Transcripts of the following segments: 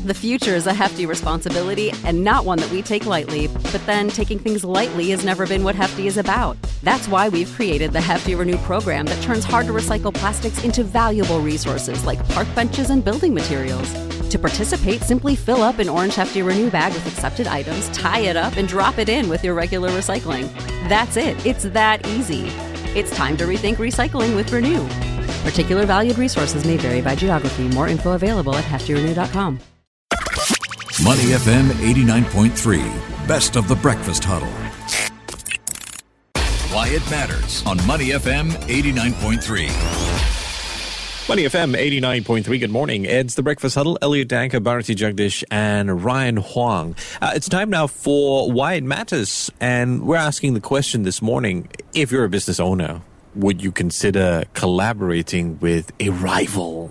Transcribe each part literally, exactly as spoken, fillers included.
The future is a hefty responsibility and not one that we take lightly. But then taking things lightly has never been what Hefty is about. That's why we've created the Hefty Renew program that turns hard-to-recycle plastics into valuable resources like park benches and building materials. To participate, simply fill up an orange Hefty Renew bag with accepted items, tie it up, and drop it in with your regular recycling. That's it. It's that easy. It's time to rethink recycling with Renew. Particular valued resources may vary by geography. More info available at hefty renew dot com. Money F M eighty-nine point three, best of the breakfast huddle. Why it matters on Money F M eighty-nine point three. Money F M eighty-nine point three, good morning. It's the Breakfast Huddle. Elliot Danker, Bharati Jagdish, and Ryan Huang. Uh, it's time now for Why It Matters. And we're asking the question this morning, if you're a business owner, would you consider collaborating with a rival?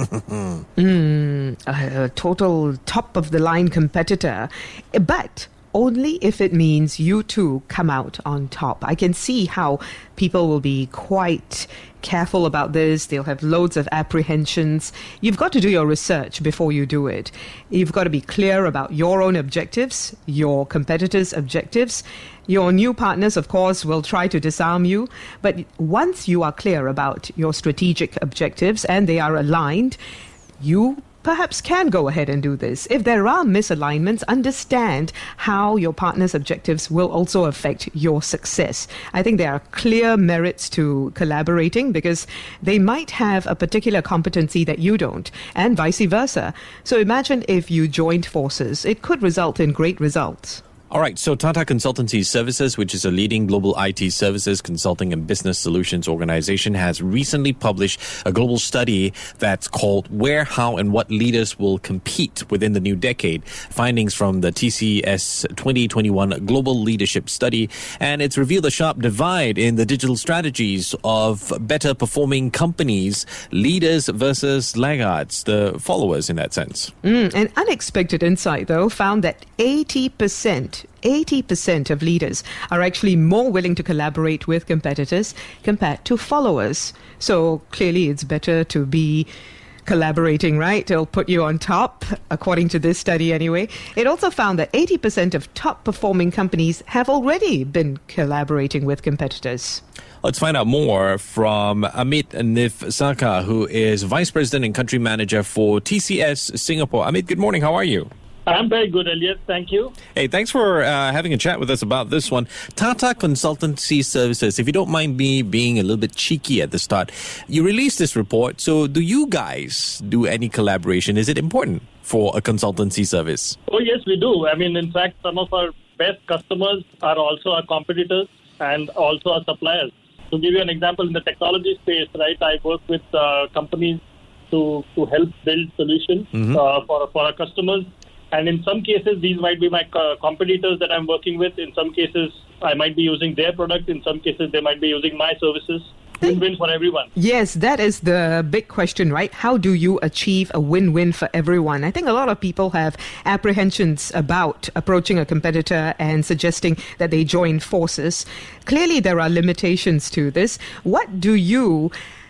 mm, a, a total top-of-the-line competitor. But only if it means you two come out on top. I can see how people will be quite careful about this. They'll have loads of apprehensions. You've got to do your research before you do it. You've got to be clear about your own objectives, your competitors' objectives. Your new partners, of course, will try to disarm you. But once you are clear about your strategic objectives and they are aligned, you perhaps can go ahead and do this. If there are misalignments, understand how your partner's objectives will also affect your success. I think there are clear merits to collaborating because they might have a particular competency that you don't, and vice versa. So imagine if you joined forces. It could result in great results. All right, so Tata Consultancy Services, which is a leading global I T services, consulting and business solutions organization, has recently published a global study that's called Where, How and What Leaders Will Compete Within the New Decade. Findings from the T C S twenty twenty-one Global Leadership Study. And it's revealed a sharp divide in the digital strategies of better performing companies, leaders versus laggards, the followers in that sense. Mm, an unexpected insight, though, found that eighty percent eighty percent of leaders are actually more willing to collaborate with competitors compared to followers. So clearly it's better to be collaborating, right? It'll put you on top, according to this study anyway. It also found that eighty percent of top performing companies have already been collaborating with competitors. Let's find out more from Amit Nifsaka, who is Vice President and Country Manager for T C S Singapore. Amit, good morning. How are you? I'm very good, Elliot. Thank you. Hey, thanks for uh, having a chat with us about this one. Tata Consultancy Services, if you don't mind me being a little bit cheeky at the start, you released this report. So do you guys do any collaboration? Is it important for a consultancy service? Oh, yes, we do. I mean, in fact, some of our best customers are also our competitors and also our suppliers. To give you an example, in the technology space, right, I work with uh, companies to, to help build solutions mm-hmm. uh, for, for our customers. And in some cases, these might be my co- competitors that I'm working with. In some cases, I might be using their product. In some cases, they might be using my services. Win-win for everyone. Yes, that is the big question, right? How do you achieve a win-win for everyone? I think a lot of people have apprehensions about approaching a competitor and suggesting that they join forces. Clearly, there are limitations to this. What do you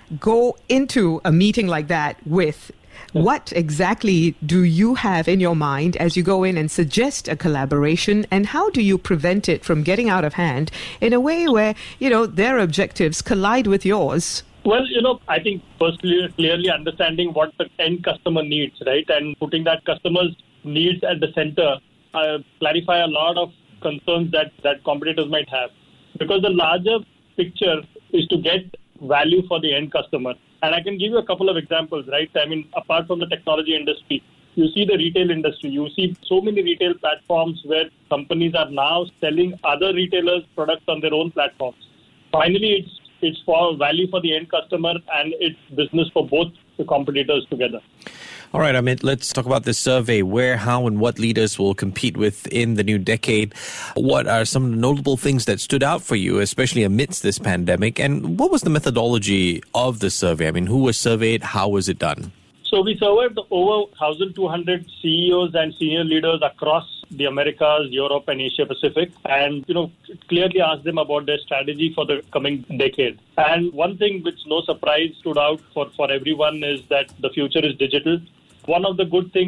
go into a meeting like that with? What exactly do you have in your mind as you go in and suggest a collaboration, and how do you prevent it from getting out of hand in a way where, you know, their objectives collide with yours? Well, you know, I think firstly, clearly understanding what the end customer needs, right, and putting that customer's needs at the center, uh, clarify a lot of concerns that, that competitors might have. Because the larger picture is to get value for the end customer. And I can give you a couple of examples, right? I mean, apart from the technology industry, you see the retail industry. You see so many retail platforms where companies are now selling other retailers' products on their own platforms. Finally, it's it's for value for the end customer and it's business for both the competitors together. All right, Amit, let's talk about this survey. Where, how, and what leaders will compete within the new decade? What are some of the notable things that stood out for you, especially amidst this pandemic? And what was the methodology of the survey? I mean, who was surveyed? How was it done? So we surveyed over one thousand two hundred C E Os and senior leaders across the Americas, Europe, and Asia Pacific, and you know clearly asked them about their strategy for the coming decade. And one thing which no surprise stood out for, for everyone is that the future is digital. One of the good things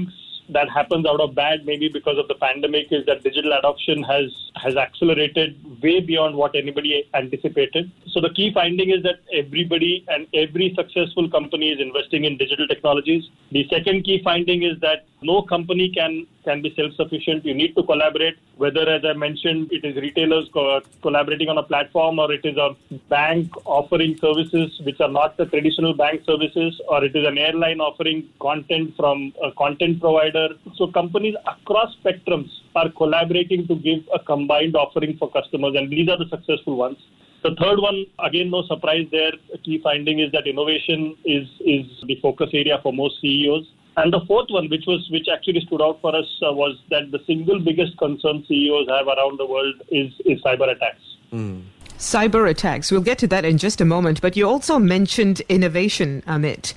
that happens out of bad, maybe because of the pandemic, is that digital adoption has, has accelerated way beyond what anybody anticipated. So the key finding is that everybody and every successful company is investing in digital technologies. The second key finding is that no company can, can be self-sufficient. You need to collaborate, whether, as I mentioned, it is retailers co- collaborating on a platform, or it is a bank offering services which are not the traditional bank services, or it is an airline offering content from a content provider. So companies across spectrums are collaborating to give a combined offering for customers, and these are the successful ones. The third one, again, no surprise there. A key finding is that innovation is, is the focus area for most C E Os. And the fourth one, which was which actually stood out for us, uh, was that the single biggest concern C E Os have around the world is, is cyber attacks. Mm. Cyber attacks. We'll get to that in just a moment. But you also mentioned innovation, Amit.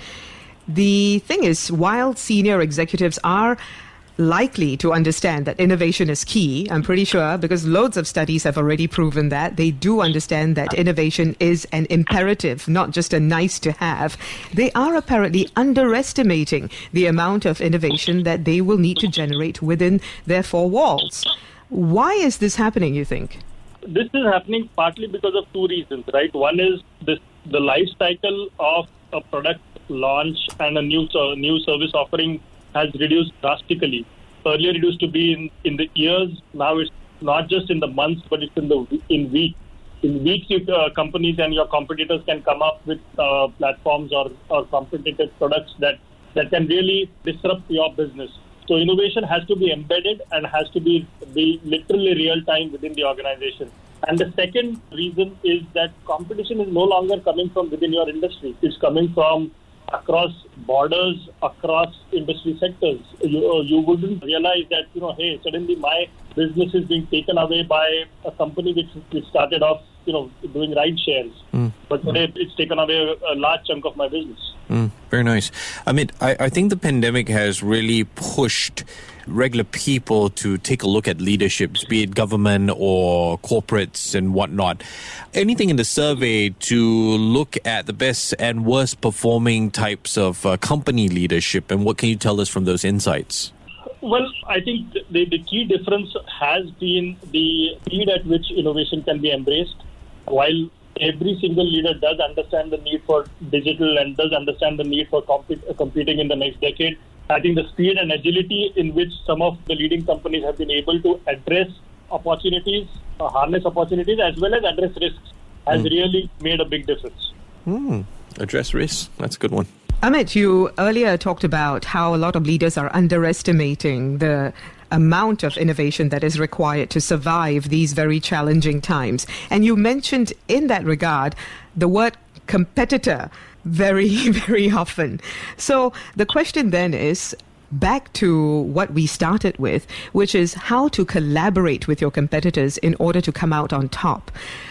The thing is, while senior executives are likely to understand that innovation is key, I'm pretty sure, because loads of studies have already proven that, they do understand that innovation is an imperative, not just a nice to have. They are apparently underestimating the amount of innovation that they will need to generate within their four walls. Why is this happening, you think? This is happening partly because of two reasons, right? One is this, the life cycle of a product launch and a new uh, new service offering has reduced drastically. Earlier it used to be in, in the years. Now it's not just in the months, but it's in the in weeks. In weeks, you, uh, companies and your competitors can come up with uh, platforms or, or competitive products that, that can really disrupt your business. So innovation has to be embedded and has to be, be literally real time within the organization. And the second reason is that competition is no longer coming from within your industry. It's coming from across borders, across industry sectors. You, uh, you wouldn't realize that, you know, hey, suddenly my business is being taken away by a company which, which started off, you know, doing ride shares. Mm. But today it's taken away a, a large chunk of my business. Mm, very nice. Amit, I, I think the pandemic has really pushed regular people to take a look at leaderships, be it government or corporates and whatnot. Anything in the survey to look at the best and worst performing types of uh, company leadership, and what can you tell us from those insights? Well, I think the, the key difference has been the speed at which innovation can be embraced. While every single leader does understand the need for digital and does understand the need for compete, uh, competing in the next decade, I think the speed and agility in which some of the leading companies have been able to address opportunities, uh, harness opportunities, as well as address risks has mm. really made a big difference. Mm. Address risks. That's a good one. Amit, you earlier talked about how a lot of leaders are underestimating the amount of innovation that is required to survive these very challenging times. And you mentioned in that regard the word competitor very, very often. So the question then is, back to what we started with, which is how to collaborate with your competitors in order to come out on top.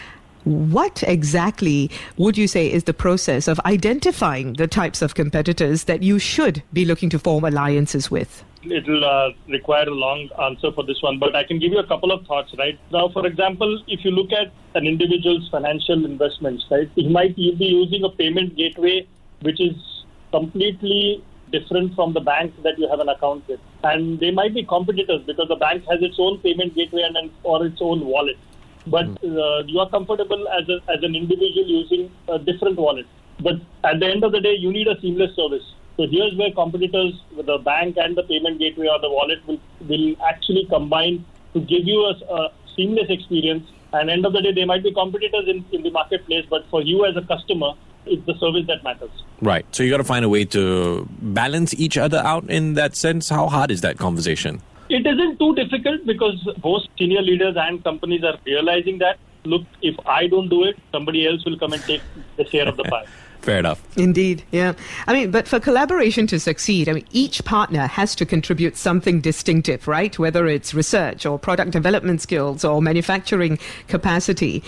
What exactly would you say is the process of identifying the types of competitors that you should be looking to form alliances with? It will uh, require a long answer for this one, but I can give you a couple of thoughts, right? Now, for example, if you look at an individual's financial investments, right, he might be using a payment gateway which is completely different from the bank that you have an account with. And they might be competitors because the bank has its own payment gateway and an, or its own wallet. But uh, you are comfortable as a, as an individual using a different wallet. But at the end of the day, you need a seamless service. So here's where competitors, the bank and the payment gateway or the wallet will, will actually combine to give you a, a seamless experience. And end of the day, they might be competitors in, in the marketplace, but for you as a customer, it's the service that matters. Right. So you got to find a way to balance each other out in that sense. How hard is that conversation? It isn't too difficult because both senior leaders and companies are realizing that, look, if I don't do it, somebody else will come and take the share of the pie. Fair enough. Indeed, yeah. I mean, but for collaboration to succeed, I mean, each partner has to contribute something distinctive, right? Whether it's research or product development skills or manufacturing capacity.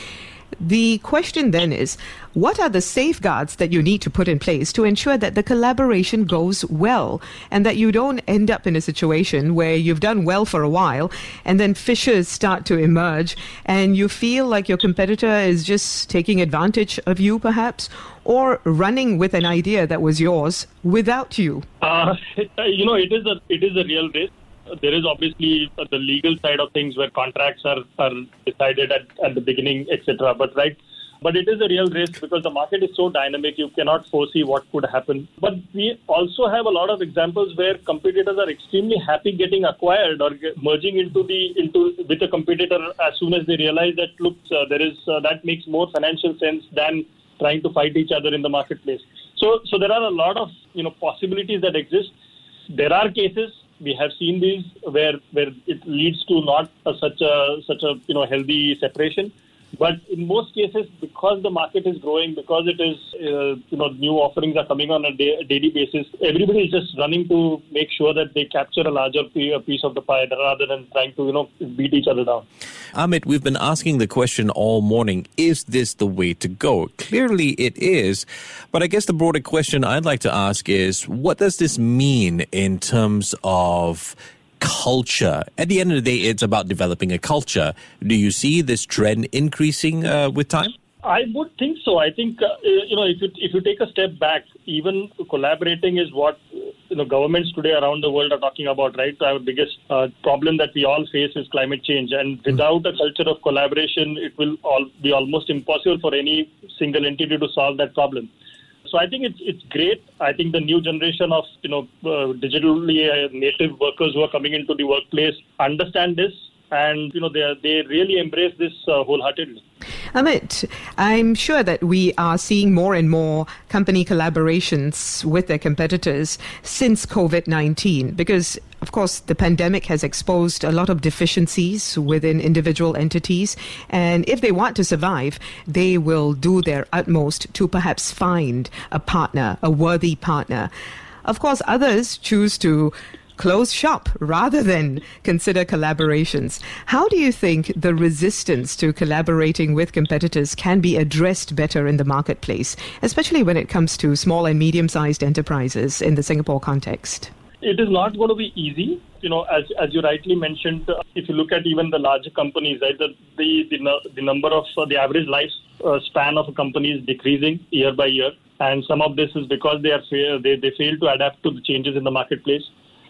The question then is, what are the safeguards that you need to put in place to ensure that the collaboration goes well and that you don't end up in a situation where you've done well for a while and then fissures start to emerge and you feel like your competitor is just taking advantage of you perhaps, or running with an idea that was yours without you? Uh, you know, it is a it is a real risk. There is obviously the legal side of things where contracts are, are decided at, at the beginning, et cetera. But right, but it is a real risk because the market is so dynamic, you cannot foresee what could happen. But we also have a lot of examples where competitors are extremely happy getting acquired or get, merging into the into with a competitor as soon as they realize that look, uh, there is uh, that makes more financial sense than trying to fight each other in the marketplace. So, so there are a lot of you know possibilities that exist. There are cases. We have seen these where where it leads to not a, such a such a you know healthy separation, but in most cases, because the market is growing, because it is uh, you know new offerings are coming on a, day, a daily basis, everybody is just running to make sure that they capture a larger piece of the pie rather than trying to you know beat each other down. Amit, we've been asking the question all morning, is this the way to go? Clearly it is, but I guess the broader question I'd like to ask is, what does this mean in terms of culture? At the end of the day, it's about developing a culture. Do you see this trend increasing uh, with time? I would think so. I think, uh, you know, if you, if you take a step back, even collaborating is what, you know, governments today around the world are talking about, right? Our biggest uh, problem that we all face is climate change. And without a culture of collaboration, it will all be almost impossible for any single entity to solve that problem. So I think it's it's great. I think the new generation of, you know, uh, digitally uh, native workers who are coming into the workplace understand this. And, you know, they they really embrace this uh, wholeheartedly. Amit, I'm sure that we are seeing more and more company collaborations with their competitors since COVID nineteen, because, of course, the pandemic has exposed a lot of deficiencies within individual entities. And if they want to survive, they will do their utmost to perhaps find a partner, a worthy partner. Of course, others choose to close shop rather than consider collaborations. How do you think the resistance to collaborating with competitors can be addressed better in the marketplace, especially when it comes to small and medium-sized enterprises in the Singapore context? It is not going to be easy. You know, as as you rightly mentioned, uh, if you look at even the larger companies, right, the the the, the number of uh, the average life uh, span of a company is decreasing year by year, and some of this is because they are fa- they they fail to adapt to the changes in the marketplace.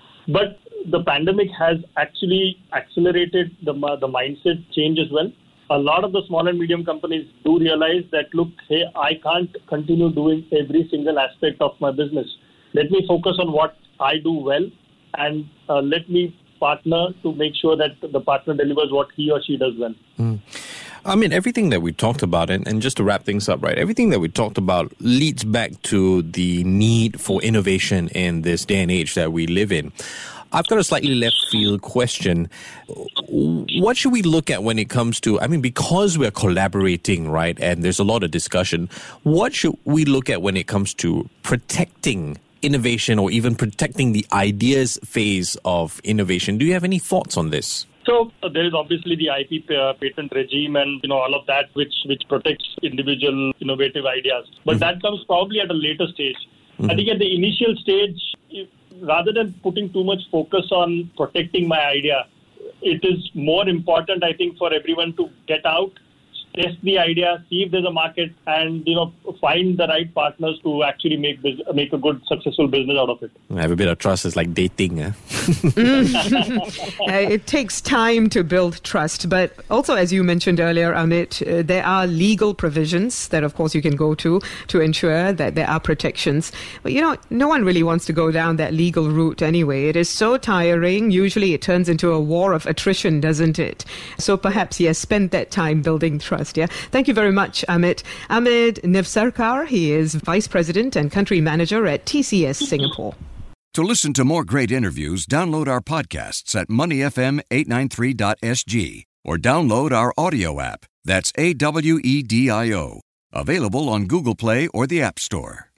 But the pandemic has actually accelerated the the mindset change as well. A lot of the small and medium companies do realize that, look, hey, I can't continue doing every single aspect of my business. Let me focus on what I do well, and uh, let me partner to make sure that the partner delivers what he or she does well. Mm. I mean, everything that we talked about, and, and just to wrap things up, right, everything that we talked about leads back to the need for innovation in this day and age that we live in. I've got a slightly left field question. What should we look at when it comes to, I mean, because we're collaborating, right, and there's a lot of discussion, what should we look at when it comes to protecting innovation or even protecting the ideas phase of innovation? Do you have any thoughts on this? So uh, there is obviously the I P uh, patent regime and, you know, all of that which, which protects individual innovative ideas. But mm-hmm. that comes probably at a later stage. Mm-hmm. I think at the initial stage, if, rather than putting too much focus on protecting my idea, it is more important, I think, for everyone to get out, test the idea, see if there's a market, and, you know, find the right partners to actually make bus- make a good, successful business out of it. I have a bit of trust. It's like dating. Eh? uh, it takes time to build trust. But also, as you mentioned earlier, Amit, uh, there are legal provisions that, of course, you can go to to ensure that there are protections. But, you know, no one really wants to go down that legal route anyway. It is so tiring. Usually it turns into a war of attrition, doesn't it? So perhaps, yes, spend that time building trust. Yeah. Thank you very much, Amit. Amit Nivsarkar, he is Vice President and Country Manager at T C S Singapore. To listen to more great interviews, download our podcasts at money f m eight nine three dot s g or download our audio app. That's A W E D I O. Available on Google Play or the App Store.